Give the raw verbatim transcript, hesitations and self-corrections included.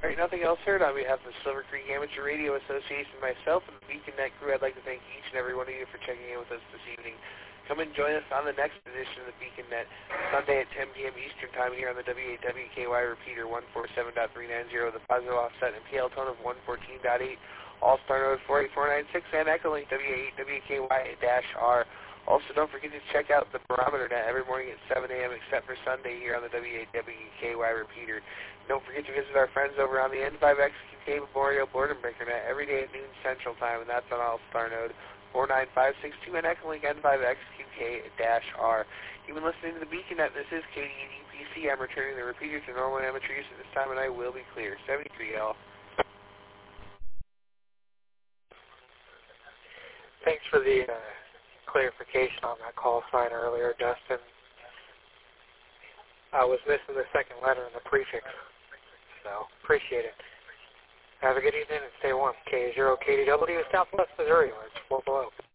All right, nothing else heard. On behalf of the Silver Creek Amateur Radio Association, myself, and the Beacon Net crew, I'd like to thank each and every one of you for checking in with us this evening. Come and join us on the next edition of the Beacon Net, Sunday at ten p m Eastern Time here on the W eight W K Y repeater one forty-seven point three nine zero, the positive offset and P L tone of one fourteen point eight, All-Star Node four eight four nine six, and Echolink W eight W K Y R. Also, don't forget to check out the Barometer Net every morning at seven a m except for Sunday here on the W eight W K Y repeater. Don't forget to visit our friends over on the N five X Q K Memorial Board and Breaker Net every day at noon Central Time, and that's on All-Star Node four nine five six two and Echolink N five X Q K R. You've been listening to the Beacon Net. This is K D E D P C. I'm returning the repeater to normal amateur use at this time, and I will be clear. seventy-three L. Thanks for the uh, clarification on that call sign earlier, Dustin. I was missing the second letter in the prefix, so appreciate it. Have a good evening and stay warm. K zero K D W, Southwest Missouri, where it's four below.